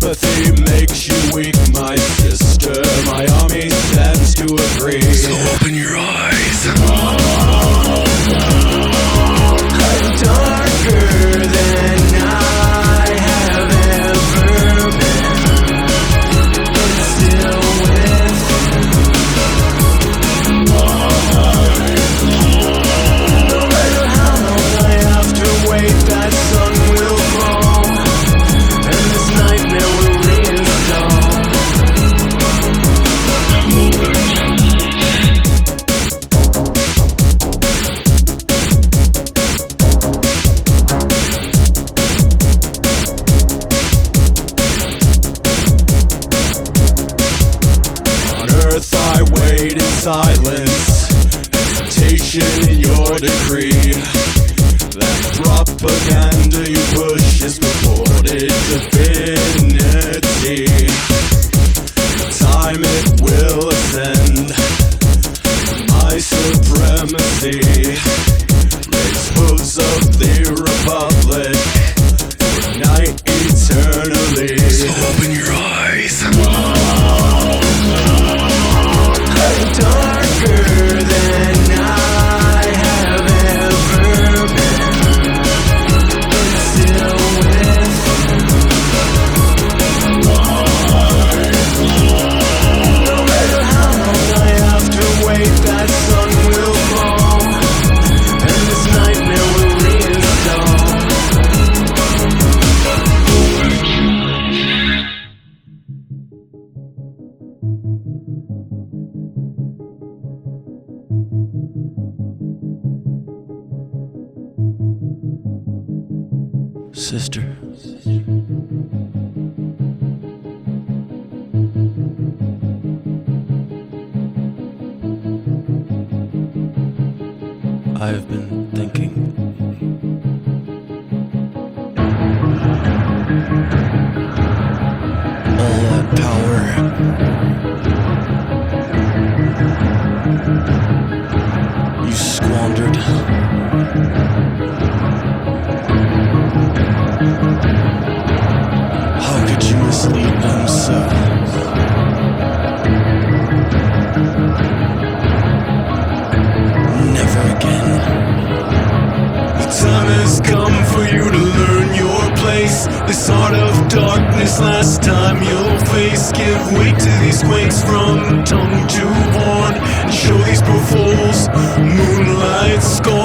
Apathy makes you weak, my sister. My army stands to agree. So open your eyes. I'm darker than I have ever been, but still with you. No matter how long I have to wait, that sun will fall, and this nightmare will reinstall. On earth I wait in silence, hesitation in your decree. That propaganda you push is purported divinity. In time it will ascend, my supremacy. Raise hooves of the republic, ignite eternally. So open your eyes. I'm darker than I have ever been, but still with you. No matter how long I have to wait, that sun will fall, and this nightmare will reinstall. Sister. I've been thinking. All that power. You squandered. How could you mislead them so? Never again. The time has come for you to learn your place. This art of darkness, last time you'll face. Give weight to these quakes from tongue to horn, and show these poor fools moonlight scorn.